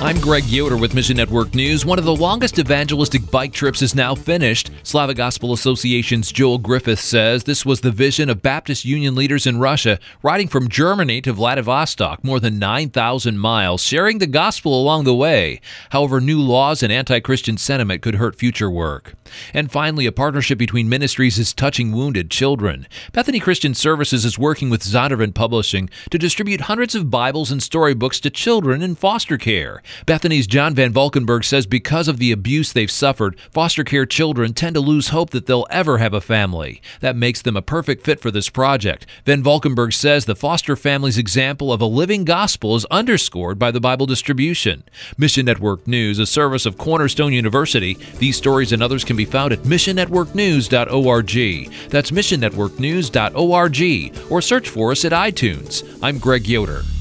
I'm Greg Yoder with Mission Network News. One of the longest evangelistic bike trips is now finished. Slavic Gospel Association's Joel Griffith says this was the vision of Baptist Union leaders in Russia, riding from Germany to Vladivostok, more than 9,000 miles, sharing the gospel along the way. However, new laws and anti-Christian sentiment could hurt future work. And finally, a partnership between ministries is touching wounded children. Bethany Christian Services is working with Zondervan Publishing to distribute hundreds of Bibles and storybooks to children in foster care. Bethany's John Van Valkenburg says because of the abuse they've suffered, foster care children tend to lose hope that they'll ever have a family. That makes them a perfect fit for this project. Van Valkenburg says the foster family's example of a living gospel is underscored by the Bible distribution. Mission Network News, a service of Cornerstone University. These stories and others can be found at missionnetworknews.org. That's missionnetworknews.org, or search for us at iTunes. I'm Greg Yoder.